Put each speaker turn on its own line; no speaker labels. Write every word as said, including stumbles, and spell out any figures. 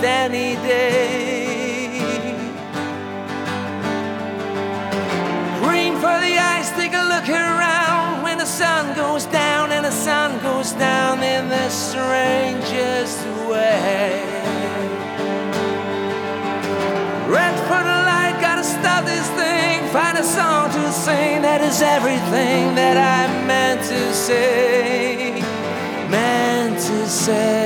most any day. Green for the eyes, take a look around. When the sun goes down and the sun goes down in the strangest way. Red for the light, gotta stop this thing. Find a song to sing that is everything that I meant to say. Meant to say.